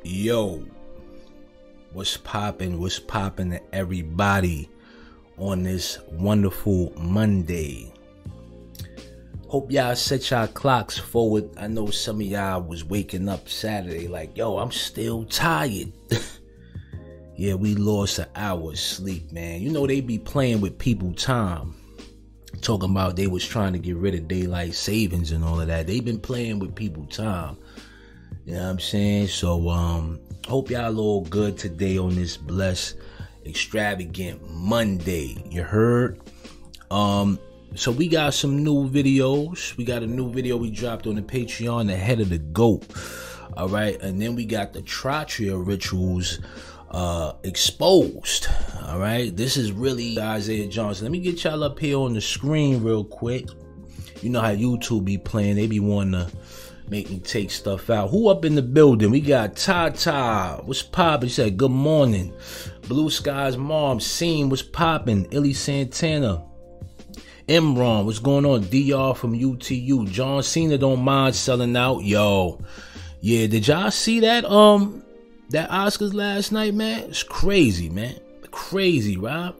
Yo, what's poppin'? What's poppin' to everybody on this wonderful Monday? Hope y'all set y'all clocks forward. I know some of y'all was waking up Saturday like, yo, I'm still tired. Yeah, we lost an hour's sleep, man. You know they be playing with people time. Talking about they was trying to get rid of daylight savings and all of that. They been playing with people time. You know what I'm saying? So, hope y'all all good today on this blessed, extravagant Monday. You heard? So we got some new videos. We got a new video we dropped on the Patreon, the head of the GOAT. All right. And then we got the Tratria rituals exposed. All right. This is really Isaiah Johnson. Let me get y'all up here on the screen real quick. You know how YouTube be playing. They be wanting to make me take stuff out. Who up in the building? We got Tata. What's poppin'? She said, good morning. Blue Skies Mom. Scene. What's poppin'? Illy Santana. Imran. What's going on? DR from UTU. John Cena don't mind selling out. Yo. Yeah, did y'all see that that Oscars last night, man? It's crazy, man. Crazy, right?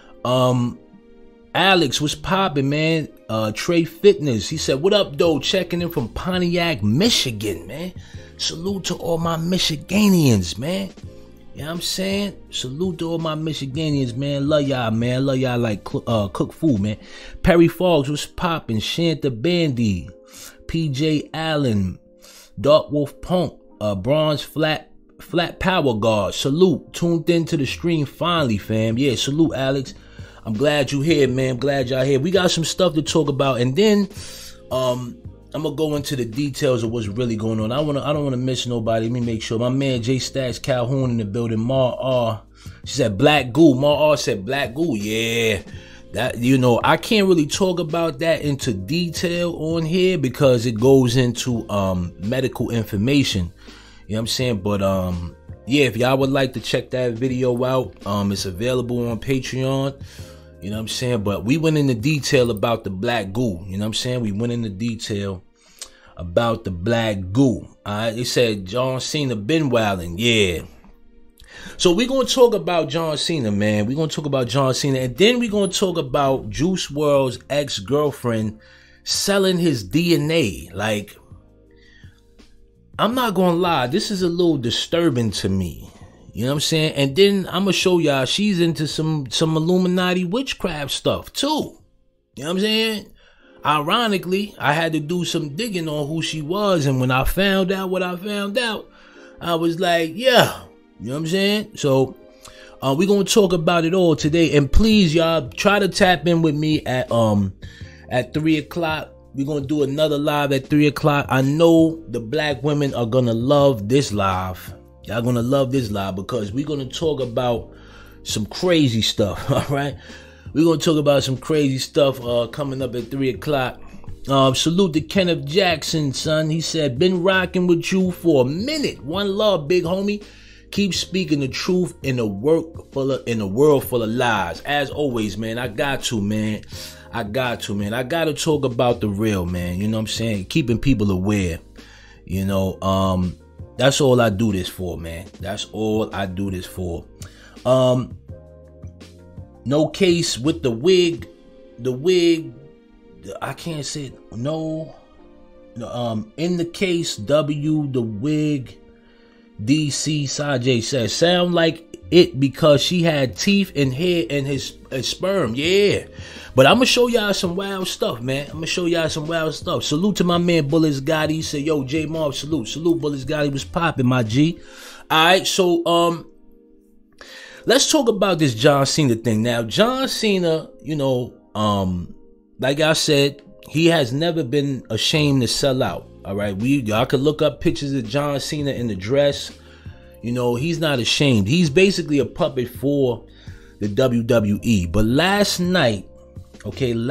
Alex, what's poppin', man? Trey Fitness, he said, what up, though? Checking in from Pontiac, Michigan, man. Salute to all my Michiganians, man. You know what I'm saying? Salute to all my Michiganians, man. Love y'all, man. Love y'all like cook food, man. Perry Foggs, what's poppin'? Shanta Bandy, PJ Allen, Dark Wolf Punk, Bronze Flat Power Guard. Salute. Tuned into the stream finally, fam. Yeah, salute, Alex. I'm glad you here, man. I'm glad y'all here. We got some stuff to talk about, and then I'm gonna go into the details of what's really going on. I don't wanna miss nobody. Let me make sure. My man J Stats Calhoun in the building. Ma R. She said Black Goo. Ma R said Black Goo. Yeah. That, you know, I can't really talk about that into detail on here because it goes into medical information. You know what I'm saying? But yeah, if y'all would like to check that video out, it's available on Patreon. You know what I'm saying? But we went into detail about the Black Goo. You know what I'm saying? We went into detail about the Black Goo. Alright, they said John Cena been wildin'. Yeah. So we're gonna talk about John Cena, man. We're gonna talk about John Cena, and then we're gonna talk about Juice WRLD's ex-girlfriend selling his DNA. Like, I'm not gonna lie, this is a little disturbing to me. You know what I'm saying? And then I'm gonna show y'all she's into some Illuminati witchcraft stuff too. You know what I'm saying? Ironically, I had to do some digging on who she was, and when I found out what I found out, I was like, yeah. You know what I'm saying? So we're gonna talk about it all today. And please, y'all, try to tap in with me at 3 o'clock. We're gonna do another live at 3 o'clock. I know the black women are gonna love this live. Y'all gonna love this live because we're gonna talk about some crazy stuff. All right, we're gonna talk about some crazy stuff coming up at 3 o'clock. Salute to Kenneth Jackson, son. He said, been rocking with you for a minute. One love, big homie. Keep speaking the truth in a world full of lies. As always, man, I got to, man. I got to talk about the real, man. You know what I'm saying? Keeping people aware. You know, that's all I do this for, man. That's all I do this for. No case with the wig. The wig, I can't say it. No. In the case, W, the wig, DC Sajay says, sound like it because she had teeth and hair and his sperm. Yeah. But I'm going to show y'all some wild stuff, man. Salute to my man Bullets Gotti. He said, yo, J Marv, salute. Salute, Bullets Gotti was popping, my G. All right, so let's talk about this John Cena thing. Now, John Cena, you know, like I said, he has never been ashamed to sell out. All right, y'all could look up pictures of John Cena in the dress. You know, he's not ashamed. He's basically a puppet for the WWE. But last night, the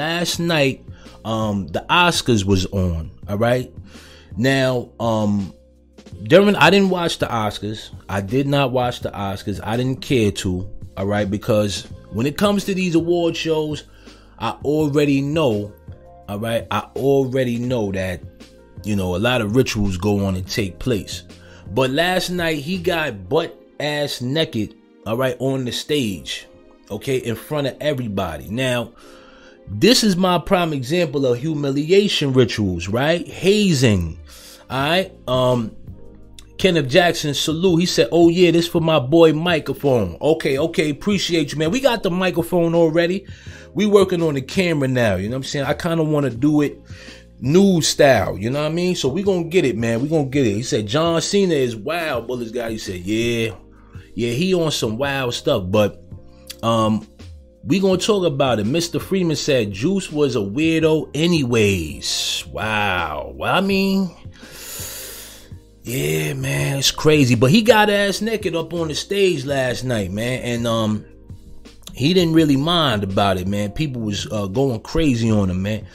Oscars was on. All right. Now, I didn't watch the Oscars. I did not watch the Oscars. I didn't care to. All right, because when it comes to these award shows, I already know. All right, I already know that, you know, a lot of rituals go on and take place. But last night he got butt ass naked, all right, on the stage, okay, in front of everybody. Now, this is my prime example of humiliation rituals, right? Hazing, all right? Kenneth Jackson, salute. He said, oh yeah, this for my boy Microphone. Okay, appreciate you, man. We got the microphone already. We working on the camera now, you know what I'm saying? I kind of want to do it news style, you know what I mean? So we gonna get it, man. We gonna get it. He said, John Cena is wild, Bullets guy. He said, yeah, he on some wild stuff, but we gonna talk about it. Mr. Freeman said Juice was a weirdo anyways. Wow. Well, I mean, yeah, man, it's crazy. But he got ass naked up on the stage last night, man. And he didn't really mind about it, man. People was going crazy on him, man.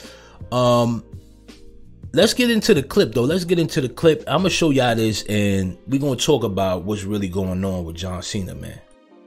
Let's get into the clip, though. Let's get into the clip. I'm going to show y'all this, and we're going to talk about what's really going on with John Cena, man.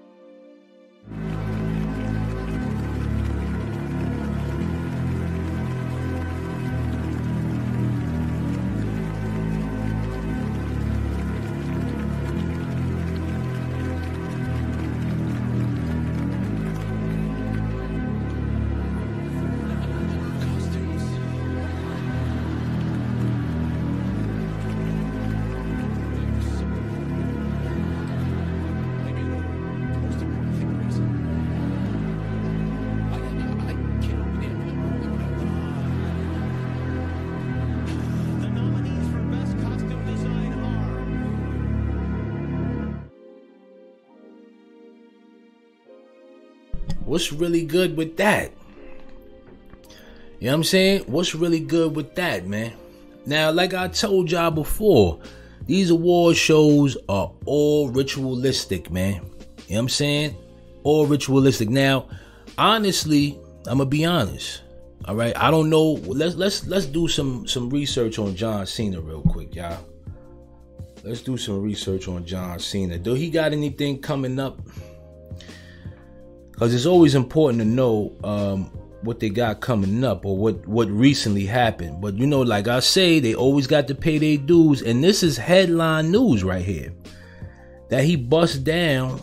What's really good with that? You know what I'm saying? What's really good with that, man? Now, like I told y'all before, these award shows are all ritualistic, man. You know what I'm saying? All ritualistic. Now, honestly, I'm gonna be honest. All right, I don't know. Let's do some research on John Cena real quick, y'all. Let's do some research on John Cena. Do he got anything coming up? Because it's always important to know what they got coming up or what recently happened. But, you know, like I say, they always got to pay their dues. And this is headline news right here. That he bust down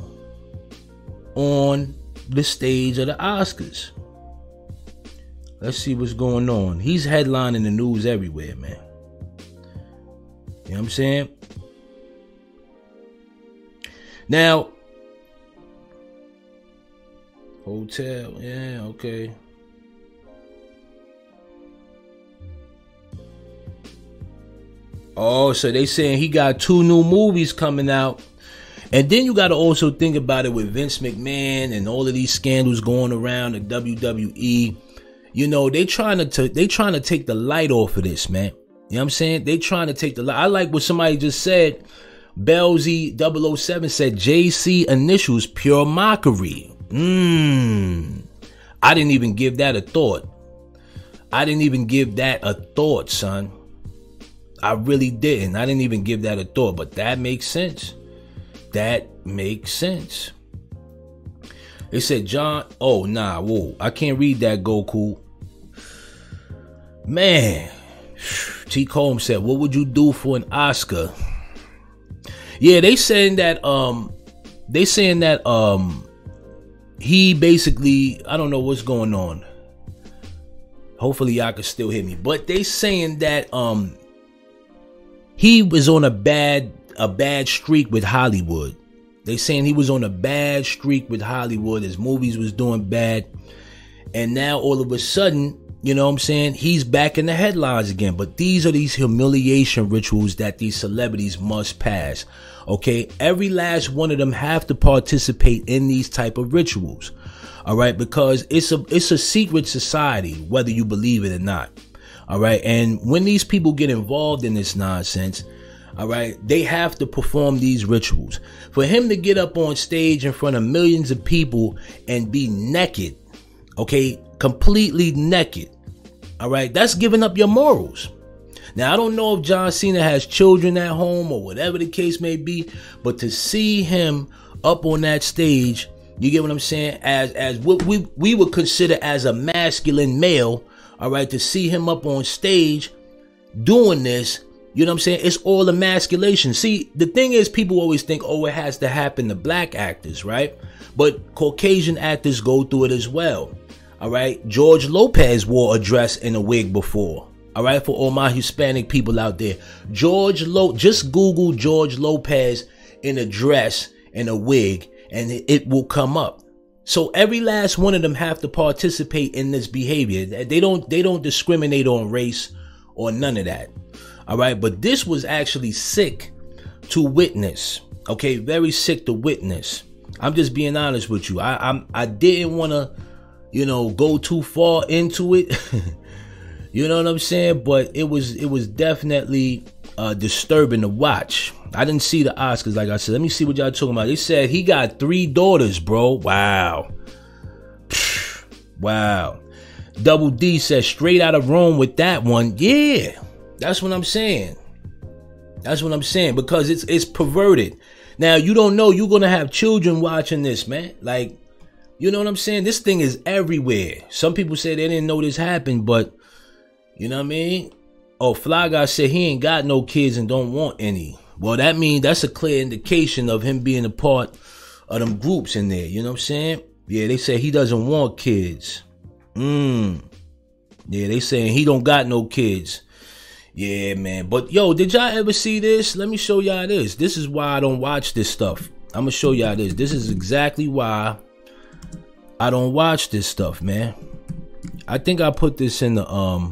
on the stage of the Oscars. Let's see what's going on. He's headlining the news everywhere, man. You know what I'm saying? Now, hotel, yeah, okay. Oh, so they saying he got 2 new movies coming out. And then you got to also think about it with Vince McMahon and all of these scandals going around the WWE. You know, they trying to take the light off of this, man. You know what I'm saying? They trying to take the light. I like what somebody just said. Belzy 007 said JC initials pure mockery. I didn't even give that a thought. Son. I really didn't. I didn't even give that a thought. But that makes sense. They said John. Oh, nah. Whoa. I can't read that, Goku. Man. T. Combs said, what would you do for an Oscar? Yeah, they saying that he basically, I don't know what's going on. Hopefully y'all can still hear me. But they saying that he was on a bad streak with Hollywood. They saying he was on a bad streak with Hollywood. His movies was doing bad. And now all of a sudden, you know what I'm saying, he's back in the headlines again. But these are these humiliation rituals that these celebrities must pass. Okay, every last one of them have to participate in these type of rituals. All right, because it's a secret society, whether you believe it or not. All right, and when these people get involved in this nonsense, all right, they have to perform these rituals. For him to get up on stage in front of millions of people and be naked, okay, completely naked, all right, that's giving up your morals. Now, I don't know if John Cena has children at home or whatever the case may be, but to see him up on that stage, you get what I'm saying, as what we would consider as a masculine male, all right, to see him up on stage doing this, You know what I'm saying? It's all emasculation. See, the thing is, people always think, oh, it has to happen to black actors, right? But Caucasian actors go through it as well. All right. George Lopez wore a dress and a wig before. All right. For all my Hispanic people out there, just Google George Lopez in a dress and a wig and it will come up. So every last one of them have to participate in this behavior. They don't discriminate on race or none of that. All right. But this was actually sick to witness. Okay. Very sick to witness. I'm just being honest with you. I didn't want to, go too far into it. You know what I'm saying? But it was definitely disturbing to watch. I didn't see the Oscars, like I said. Let me see what y'all talking about. They said he got 3 daughters, bro. Wow. Wow. Double D said straight out of Rome with that one. Yeah. That's what I'm saying. That's what I'm saying. Because it's perverted. Now, you don't know you're going to have children watching this, man. Like, you know what I'm saying? This thing is everywhere. Some people say they didn't know this happened, but you know what I mean? Oh, Fly Guy said he ain't got no kids and don't want any. Well, that means that's a clear indication of him being a part of them groups in there. You know what I'm saying? Yeah, they say he doesn't want kids. Yeah, they saying he don't got no kids. Yeah, man. But yo, did y'all ever see this? Let me show y'all this. This is why I don't watch this stuff. I'm gonna show y'all this. This is exactly why I don't watch this stuff, man. I think I put this in the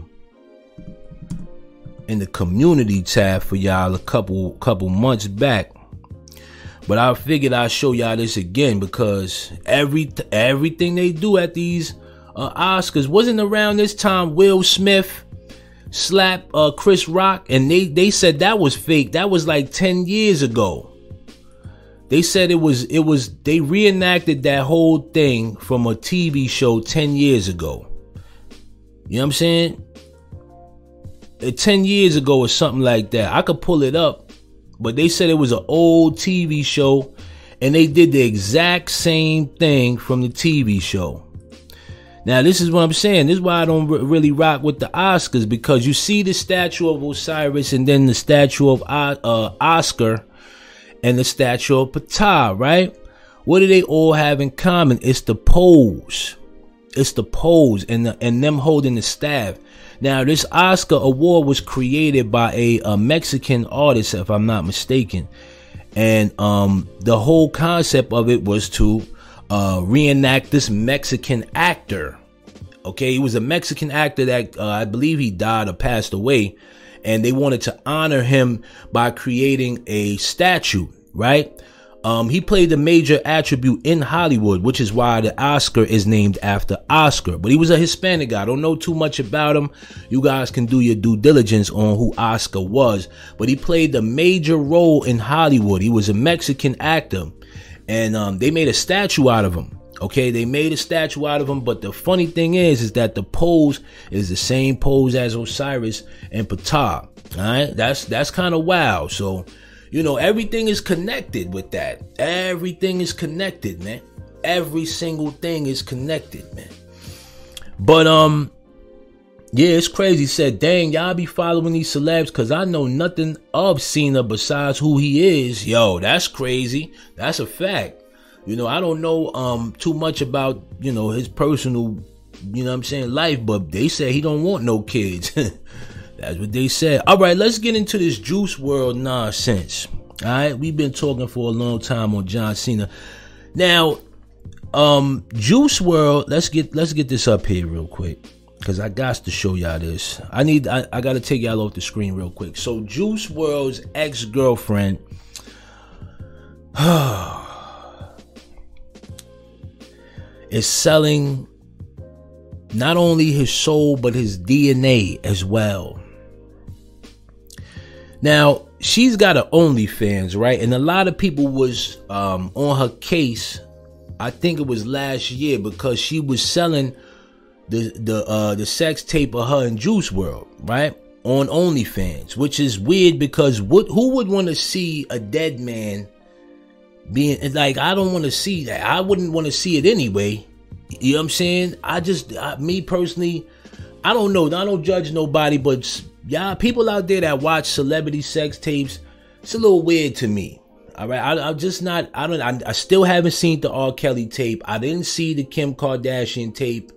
community tab for y'all a couple months back. But I figured I'd show y'all this again because everything they do at these Oscars wasn't around this time. Will Smith slap Chris Rock, and they said that was fake. That was like 10 years ago. They said it was they reenacted that whole thing from a TV show 10 years ago. You know what I'm saying? 10 years ago or something like that. I could pull it up, but they said it was an old TV show and they did the exact same thing from the TV show. Now, this is what I'm saying. This is why I don't really rock with the Oscars, because you see the statue of Osiris and then the statue of Oscar and the statue of Ptah, right? What do they all have in common? It's the pose. It's the pose and them holding the staff. Now, this Oscar award was created by a Mexican artist, if I'm not mistaken. And the whole concept of it was to reenact this Mexican actor. Okay, he was a Mexican actor that I believe he died or passed away. And they wanted to honor him by creating a statue, right? He played a major attribute in Hollywood, which is why the Oscar is named after Oscar. But he was a Hispanic guy. I don't know too much about him. You guys can do your due diligence on who Oscar was. But he played a major role in Hollywood. He was a Mexican actor. And they made a statue out of him. Okay, they made a statue out of him. But the funny thing is that the pose is the same pose as Osiris and Ptah. All right, that's kind of wild. So, you know, everything is connected with that. Everything is connected, man. Every single thing is connected, man. But yeah, it's crazy. He said, dang, y'all be following these celebs because I know nothing of Cena besides who he is. Yo, that's crazy. That's a fact. You know, I don't know too much about, you know, his personal, you know what I'm saying, life, but they say he don't want no kids. That's what they said. All right, let's get into this Juice WRLD nonsense. All right, we've been talking for a long time on John Cena. Now, Juice WRLD, let's get this up here real quick, because I got to show y'all this. I got to take y'all off the screen real quick. So Juice WRLD's ex-girlfriend is selling not only his soul, but his DNA as well. Now, she's got an OnlyFans, right? And a lot of people was on her case, I think it was last year, because she was selling the sex tape of her and Juice WRLD, right? On OnlyFans, which is weird because who would want to see a dead man being like, I don't want to see that. I wouldn't want to see it anyway. You know what I'm saying? Me personally, I don't know. I don't judge nobody, but y'all people out there that watch celebrity sex tapes, it's a little weird to me. All right, I'm just not. I still haven't seen the R. Kelly tape. I didn't see the Kim Kardashian tape.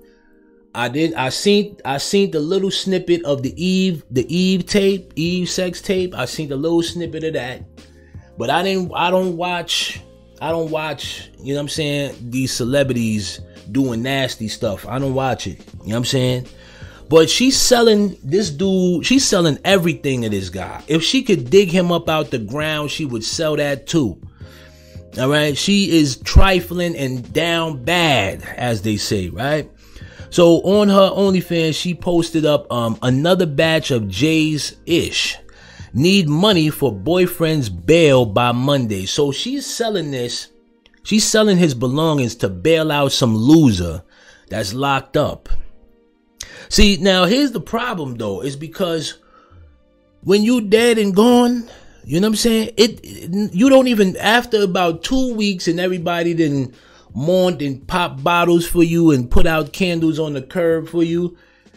I seen the little snippet of the Eve tape, Eve sex tape. I seen the little snippet of that, but I don't watch. You know what I'm saying? These celebrities doing nasty stuff. I don't watch it. You know what I'm saying? But she's selling everything to this guy. If she could dig him up out the ground, she would sell that too. All right. She is trifling and down bad, as they say, right? So on her OnlyFans, she posted up another batch of Jay's ish. Need money for boyfriend's bail by Monday. So she's selling this. She's selling his belongings to bail out some loser that's locked up. See, now here's the problem though, is because when you dead and gone, you know what I'm saying? You don't even, after about 2 weeks and everybody didn't mourned and pop bottles for you and put out candles on the curb for you,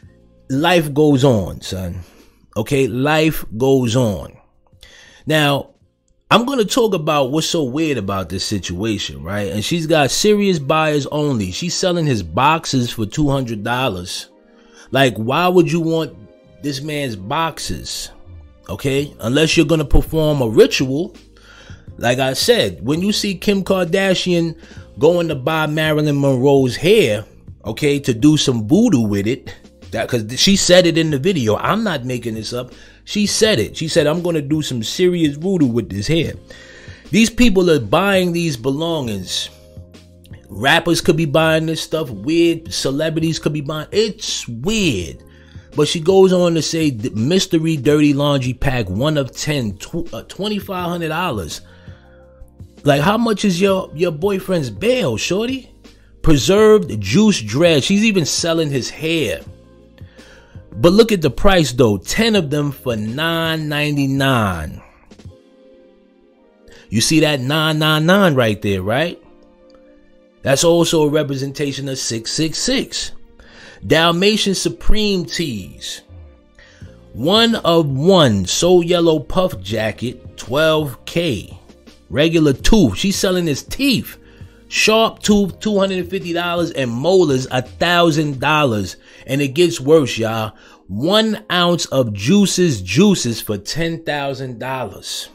life goes on, son. Okay, life goes on. Now, I'm going to talk about what's so weird about this situation, right? And she's got serious buyers only. She's selling his boxes for $200. Like, why would you want this man's boxes? Okay, unless you're going to perform a ritual. Like I said, when you see Kim Kardashian going to buy Marilyn Monroe's hair, okay, to do some voodoo with it, that because she said it in the video. I'm not making this up. She said it. She said, I'm going to do some serious voodoo with this hair. These people are buying these belongings. Rappers could be buying this stuff. Weird celebrities could be buying. It's weird. But she goes on to say, the mystery dirty laundry pack, 1 of 10, $2,500. Like, how much is your boyfriend's bail, shorty? Preserved juice dread. She's even selling his hair. But look at the price though. 10 of them for $9.99. You see that $9.99 right there, right? That's also a representation of 666. Dalmatian Supreme tees. 1 of 1 Soul Yellow puff jacket, $12K. Regular tooth. She's selling his teeth. Sharp tooth, $250, and molars, $1,000. And it gets worse, y'all. 1 ounce of juices for $10,000.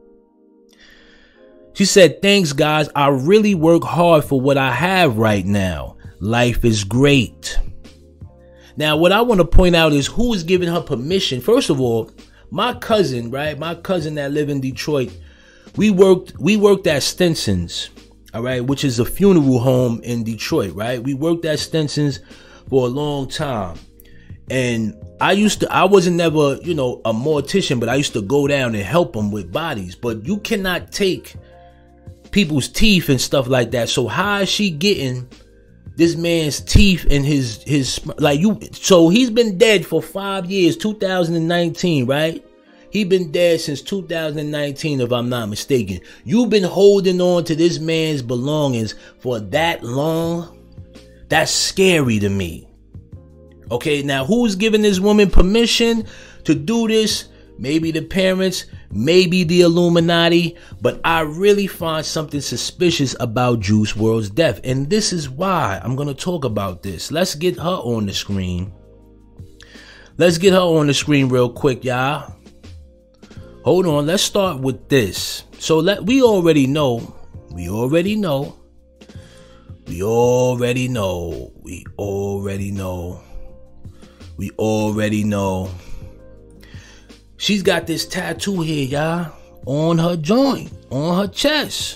She said, thanks guys. I really work hard for what I have right now. Life is great. Now, what I want to point out is who is giving her permission. First of all, my cousin, right? My cousin that live in Detroit, we worked at Stinson's, all right, which is a funeral home in Detroit, right? We worked at Stinson's for a long time. And I wasn't never, a mortician, but I used to go down and help them with bodies. But you cannot take people's teeth and stuff like that. So how is she getting this man's teeth and his so he's been dead for 5 years, 2019, right? He been dead since 2019, if I'm not mistaken. You've been holding on to this man's belongings for that long? That's scary to me. Okay, now who's giving this woman permission to do this? Maybe the parents, maybe the Illuminati, but I really find something suspicious about Juice WRLD's death. And this is why I'm going to talk about this. Let's get her on the screen. Let's get her on the screen real quick, y'all. Hold on, let's start with this. So we already know. She's got this tattoo here, y'all, on her joint, on her chest.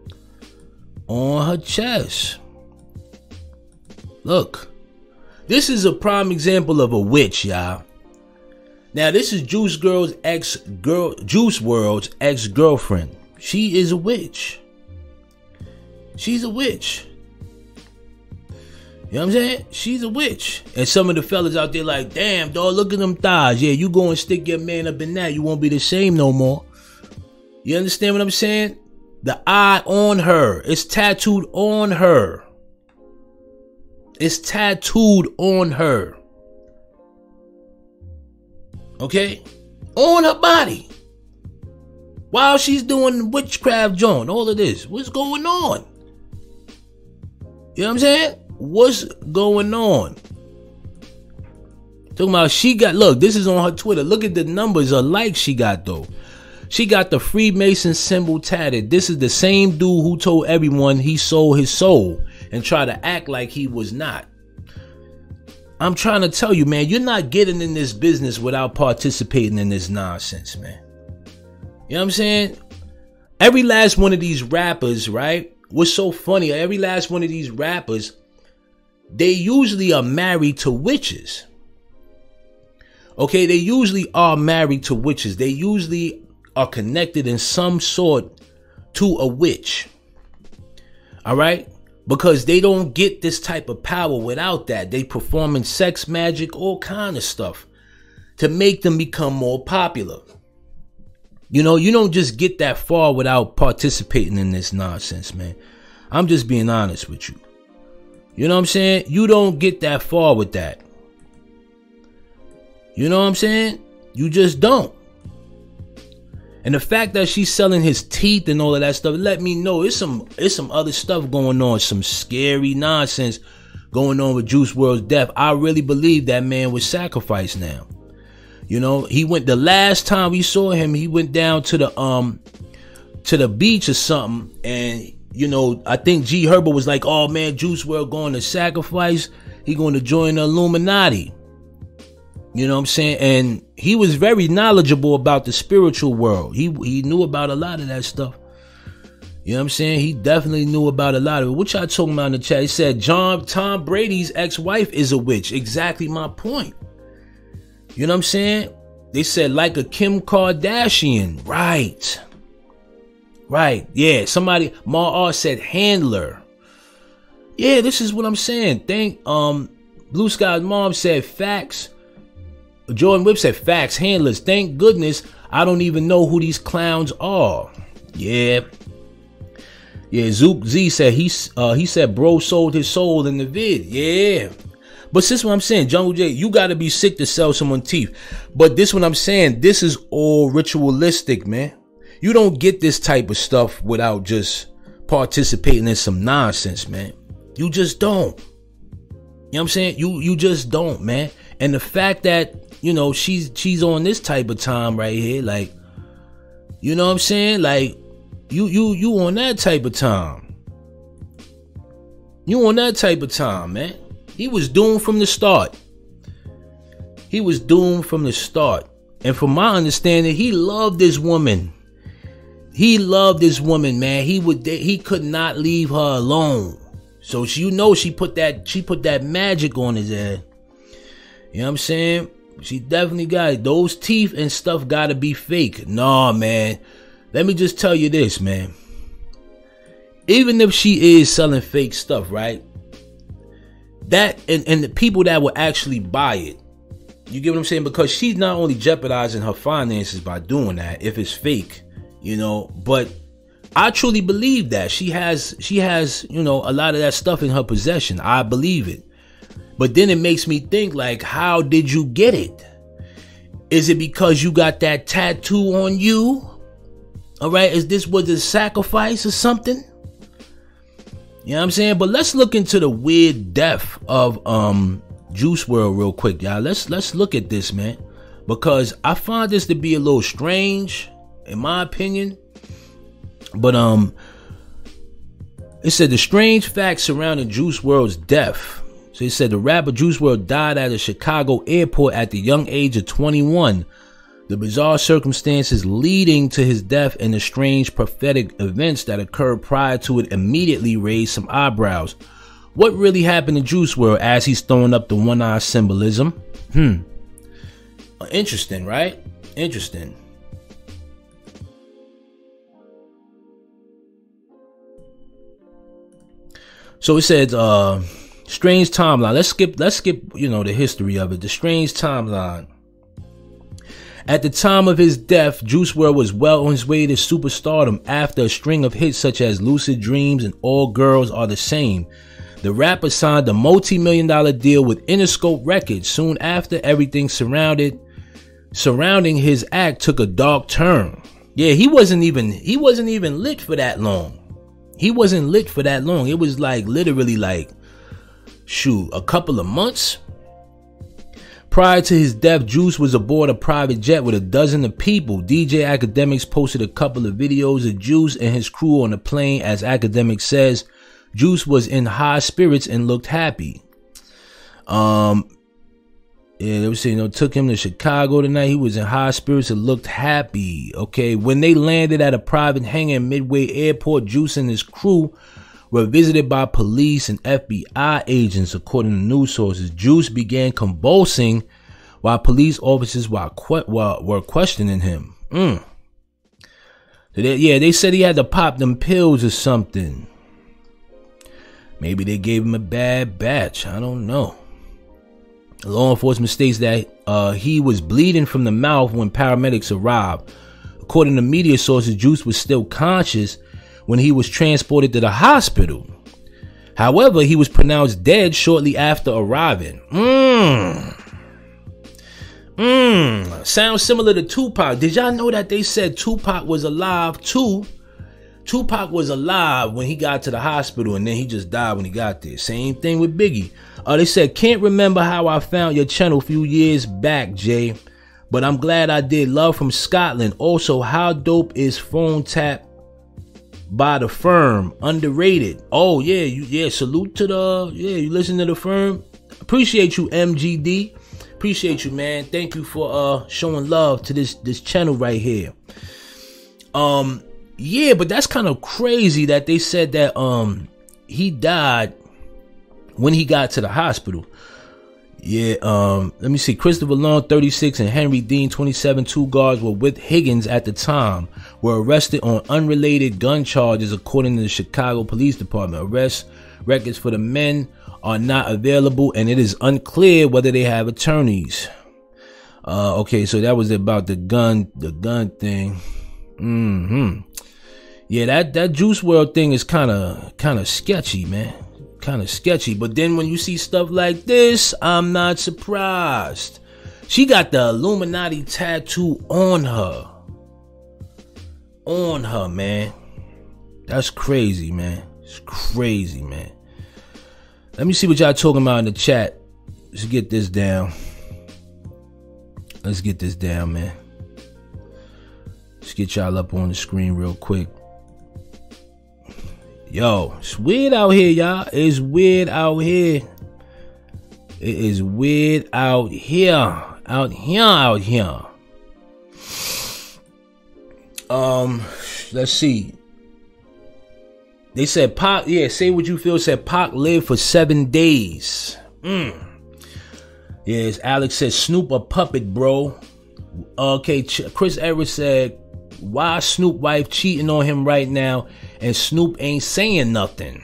Look, this is a prime example of a witch, y'all. Now, this is Juice WRLD's ex-girlfriend. She is a witch. She's a witch. You know what I'm saying? She's a witch. And some of the fellas out there like, damn, dog, look at them thighs. Yeah, you go and stick your man up in that. You won't be the same no more. You understand what I'm saying? The eye on her. It's tattooed on her. Okay? On her body. While she's doing witchcraft joint, all of this. What's going on? You know what I'm saying? What's going on? Talking about she got, look, this is on her Twitter. Look at the numbers of likes she got though. She got the Freemason symbol tatted. This is the same dude who told everyone he sold his soul and tried to act like he was not. I'm trying to tell you, man, you're not getting in this business without participating in this nonsense, man. You know what I'm saying? Every last one of these rappers, right? What's so funny, every last one of these rappers, they usually are married to witches. Okay, they usually are married to witches. They usually are connected in some sort to a witch. All right? Because they don't get this type of power without that. They performing sex magic, all kind of stuff to make them become more popular. You know, you don't just get that far without participating in this nonsense, man. I'm just being honest with you. You know what I'm saying? You don't get that far with that. You know what I'm saying? You just don't. And the fact that she's selling his teeth and all of that stuff, let me know it's some other stuff going on, some scary nonsense going on with Juice WRLD's death. I really believe that man was sacrificed now. You know, he went, the last time we saw him, he went down to the beach or something, and you know, I think G Herbo was like, oh man, Juice WRLD going to sacrifice, he going to join the Illuminati. You know what I'm saying? And he was very knowledgeable about the spiritual world. He knew about a lot of that stuff. You know what I'm saying? He definitely knew about a lot of it. What y'all talking about in the chat? He said Tom Brady's ex-wife is a witch. Exactly my point. You know what I'm saying? They said like a Kim Kardashian. Right. Right. Yeah. Somebody, Ma R said handler. Yeah, this is what I'm saying. Blue Sky's mom said facts. Jordan Whip said facts, handlers. Thank goodness I don't even know who these clowns are. Yeah. Yeah, Zook Z said he said bro sold his soul in the vid. Yeah. But this is what I'm saying, Jungle J, you gotta be sick to sell someone teeth. But this what I'm saying, this is all ritualistic, man. You don't get this type of stuff without just participating in some nonsense, man. You just don't. You know what I'm saying? You just don't, man. And the fact that, you know, she's on this type of time right here, like, you know what I'm saying? Like, you on that type of time. You on that type of time, man. He was doomed from the start. He was doomed from the start. And from my understanding, he loved this woman. He loved this woman, man. He could not leave her alone. So she put that magic on his head. You know what I'm saying? She definitely got it. Those teeth and stuff gotta be fake. Nah, man. Let me just tell you this, man. Even if she is selling fake stuff, right? That and the people that will actually buy it, you get what I'm saying? Because she's not only jeopardizing her finances by doing that if it's fake, you know, but I truly believe that she has, you know, a lot of that stuff in her possession. I believe it. But then it makes me think, like, how did you get it? Is it because you got that tattoo on you? All right, was a sacrifice or something? You know what I'm saying? But let's look into the weird death of Juice WRLD real quick, y'all. Let's look at this, man, because I find this to be a little strange, in my opinion. But it said the strange facts surrounding Juice WRLD's death. So he said the rapper Juice WRLD died at a Chicago airport at the young age of 21. The bizarre circumstances leading to his death and the strange prophetic events that occurred prior to it immediately raised some eyebrows. What really happened to Juice WRLD as he's throwing up the one-eye symbolism? Interesting, right? Interesting. So it says, strange timeline. Let's skip, you know, the history of it. The strange timeline. At the time of his death, Juice WRLD was well on his way to superstardom after a string of hits such as Lucid Dreams and All Girls Are the Same. The rapper signed a multi-million-dollar deal with Interscope Records soon after everything surrounded surrounding his act took a dark turn. Yeah, he wasn't even lit for that long. He wasn't lit for that long. It was like literally like, shoot, a couple of months. Prior to his death, Juice was aboard a private jet with a dozen of people. DJ Academics posted a couple of videos of Juice and his crew on the plane. As Academics says, Juice was in high spirits and looked happy. Yeah, they were saying, took him to Chicago tonight. He was in high spirits and looked happy. Okay, when they landed at a private hangar in Midway Airport, Juice and his crew were visited by police and FBI agents, according to news sources. Juice began convulsing while police officers were questioning him. So they said he had to pop them pills or something. Maybe they gave him a bad batch. I don't know. Law enforcement states that he was bleeding from the mouth when paramedics arrived. According to media sources, Juice was still conscious when he was transported to the hospital. However, he was pronounced dead shortly after arriving. Sounds similar to Tupac. Did y'all know that they said Tupac was alive too? Tupac was alive when he got to the hospital, and then he just died when he got there. Same thing with Biggie. They said, can't remember how I found your channel a few years back, Jay, but I'm glad I did. Love from Scotland. Also, how dope is Phone Tap by The Firm? Underrated. Oh, yeah. Salute to you listen to The Firm. Appreciate you, MGD. Appreciate you, man. Thank you for showing love to this channel right here. Yeah, but that's kind of crazy that they said that he died when he got to the hospital. Yeah, let me see. Christopher Long, 36, and Henry Dean, 27, two guards were with Higgins at the time, were arrested on unrelated gun charges, according to the Chicago Police Department. Arrest records for the men are not available, and it is unclear whether they have attorneys. Okay, so that was about the gun thing. Yeah, that Juice WRLD thing is kind of sketchy, man. Kind of sketchy. But then when you see stuff like this, I'm not surprised. She got the Illuminati tattoo on her. On her, man. That's crazy, man. It's crazy, man. Let me see what y'all talking about in the chat. Let's get this down. Let's get this down, man. Let's get y'all up on the screen real quick. Yo, it's weird out here, y'all. It's weird out here. It is weird out here. Out here. Let's see. They said Pac, say what you feel, said Pac lived for 7 days. Yes, Alex said Snoop a puppet, bro. Okay, Chris Everett said, why Snoop wife cheating on him right now and Snoop ain't saying nothing?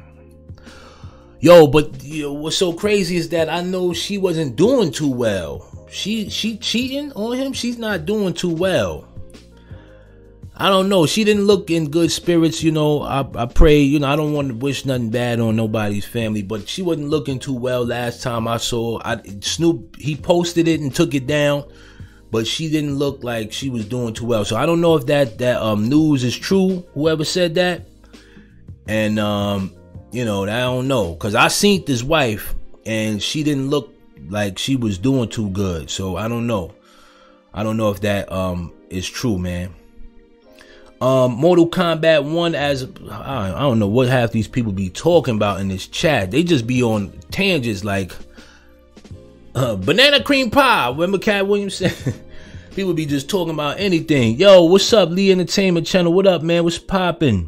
Yo, but what's so crazy is that I know she wasn't doing too well. She cheating on him? She's not doing too well. I don't know. She didn't look in good spirits, I pray, I don't want to wish nothing bad on nobody's family, but she wasn't looking too well last time I saw. Snoop, he posted it and took it down, but she didn't look like she was doing too well. So I don't know if that news is true, whoever said that. And, I don't know. Because I seen this wife, and she didn't look like she was doing too good. So I don't know. I don't know if that is true, man. Mortal Kombat 1, I don't know what half these people be talking about in this chat. They just be on tangents like banana cream pie. Remember Cat Williams said? People be just talking about anything. Yo, what's up, Lee Entertainment Channel? What up, man? What's poppin'?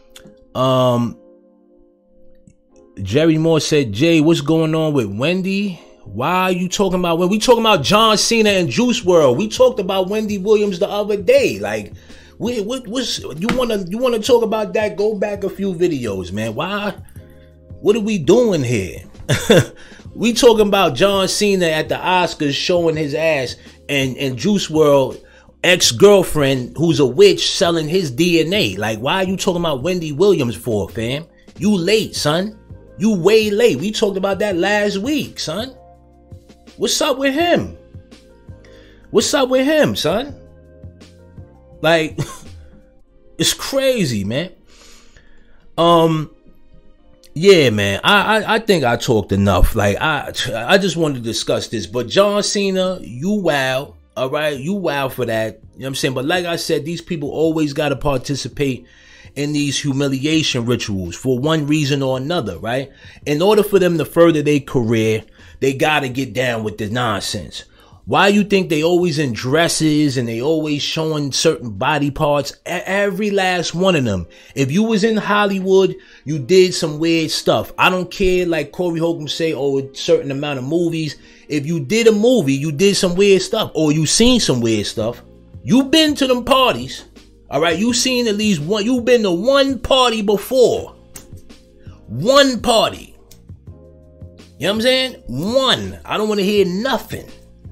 Jerry Moore said, Jay, what's going on with Wendy? Why are you talking about when we talking about John Cena and Juice WRLD? We talked about Wendy Williams the other day. Like, what's you wanna talk about that? Go back a few videos, man. Why? What are we doing here? We talking about John Cena at the Oscars showing his ass, and Juice WRLD ex-girlfriend who's a witch selling his DNA. Like, why are you talking about Wendy Williams for, fam? You late, son. You way late. We talked about that last week, son. What's up with him? What's up with him, son? Like, it's crazy, man. Yeah, man. I think I talked enough. Like, I just wanted to discuss this. But John Cena, you wow. All right, you wow for that. You know what I'm saying? But like I said, these people always got to participate in these humiliation rituals for one reason or another, right? In order for them to further their career, they got to get down with the nonsense. Why you think they always in dresses and they always showing certain body parts? Every last one of them. If you was in Hollywood, you did some weird stuff. I don't care, like Corey Holcomb say, a certain amount of movies. If you did a movie, you did some weird stuff, or you seen some weird stuff. You been to them parties. All right, you seen at least one. You been to one party before. One party. You know what I'm saying? One. I don't want to hear nothing.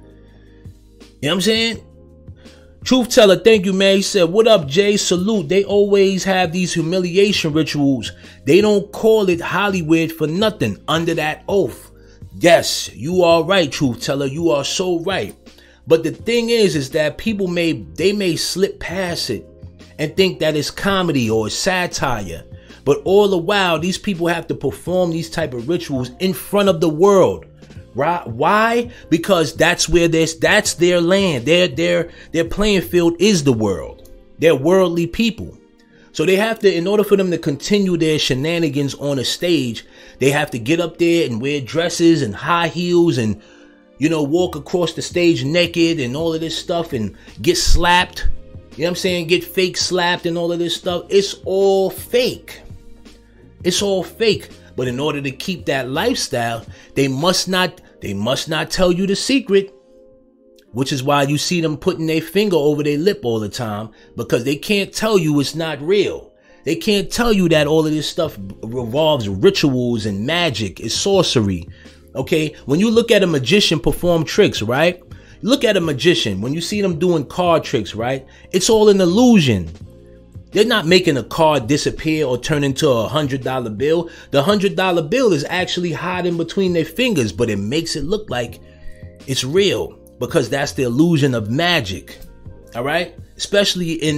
You know what I'm saying? Truth Teller, thank you, man. He said, what up, Jay? Salute. They always have these humiliation rituals. They don't call it Hollywood for nothing under that oath. Yes, you are right, Truth Teller. You are so right. But the thing is that people may slip past it and think that it's comedy or satire. But all the while, these people have to perform these type of rituals in front of the world. Right? Why? Because that's their land. Their playing field is the world. They're worldly people. So they have to, in order for them to continue their shenanigans on a stage, they have to get up there and wear dresses and high heels and, walk across the stage naked and all of this stuff and get slapped. You know what I'm saying? Get fake slapped and all of this stuff. It's all fake. It's all fake. But in order to keep that lifestyle, they must not tell you the secret, which is why you see them putting their finger over their lip all the time, because they can't tell you it's not real. They can't tell you that all of this stuff revolves rituals and magic, is sorcery. Okay? When you look at a magician perform tricks, right? Look at a magician. When you see them doing card tricks, right? It's all an illusion. They're not making a card disappear or turn into a $100 bill. The $100 bill is actually hiding between their fingers, but it makes it look like it's real because that's the illusion of magic. All right? Especially in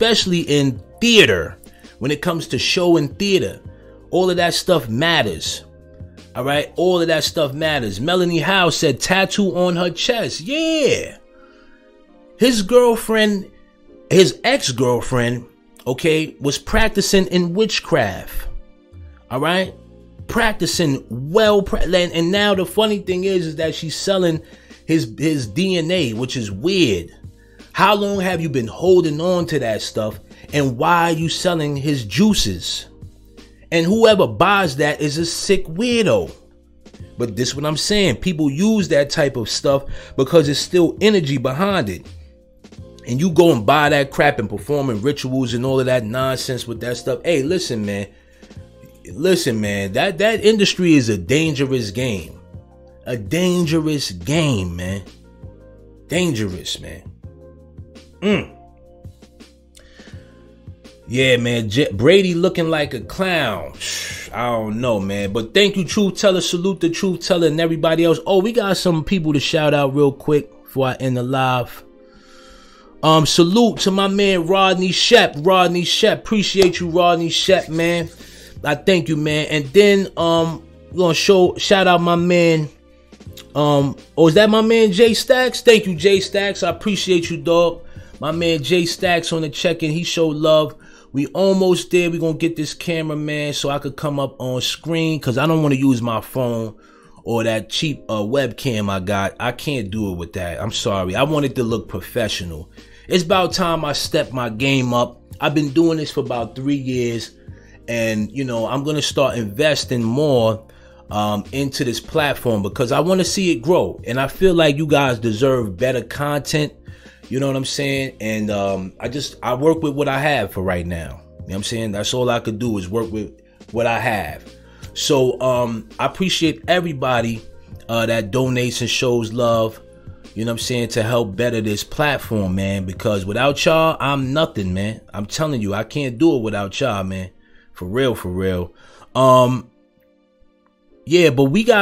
theater. When it comes to show and theater, all of that stuff matters. All right? All of that stuff matters. Melanie Howe said tattoo on her chest. Yeah. His ex-girlfriend, okay, was practicing in witchcraft. All right? Practicing and now the funny thing is that she's selling his DNA, which is weird. How long have you been holding on to that stuff? And why are you selling his juices? And whoever buys that is a sick weirdo. But this is what I'm saying. People use that type of stuff because there's still energy behind it. And you go and buy that crap and performing rituals and all of that nonsense with that stuff. Hey, listen, man. That industry is a dangerous game. A dangerous game, man. Dangerous, man. Yeah, man. Brady looking like a clown. I don't know, man. But thank you, Truth Teller. Salute the Truth Teller and everybody else. Oh, we got some people to shout out real quick before I end the live. Salute to my man Rodney Shep. Rodney Shep. Appreciate you, Rodney Shep, man. I thank you, man. And then we're gonna shout out my man. Is that my man Jay Stacks? Thank you, Jay Stacks. I appreciate you, dog. My man Jay Stacks on the check-in. He showed love. We almost there. We're gonna get this camera, man, so I could come up on screen, because I don't want to use my phone or that cheap webcam I got. I can't do it with that. I'm sorry. I want it to look professional. It's about time I step my game up. I've been doing this for about 3 years, and I'm gonna start investing more into this platform because I want to see it grow, and I feel like you guys deserve better content. You know what I'm saying? And I work with what I have for right now. You know what I'm saying? That's all I could do is work with what I have. So I appreciate everybody that donates and shows love. You know what I'm saying? To help better this platform, man. Because without y'all, I'm nothing, man. I'm telling you, I can't do it without y'all, man. For real, for real. Yeah, but we got